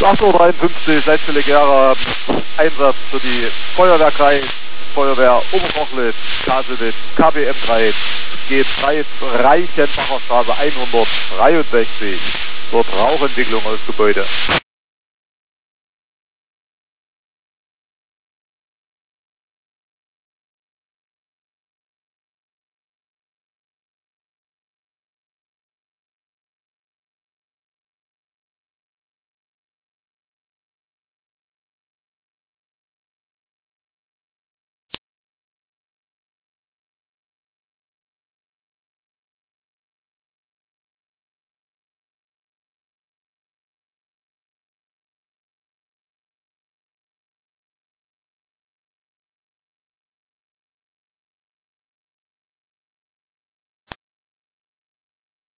8:53 Uhr, letztelegerer Einsatz für die Feuerwehrkreis, Feuerwehr Oberkochlitz, Kaselitz, KBM 3, G3, Reichenbacher Straße 163. Dort Rauchentwicklung aus Gebäude.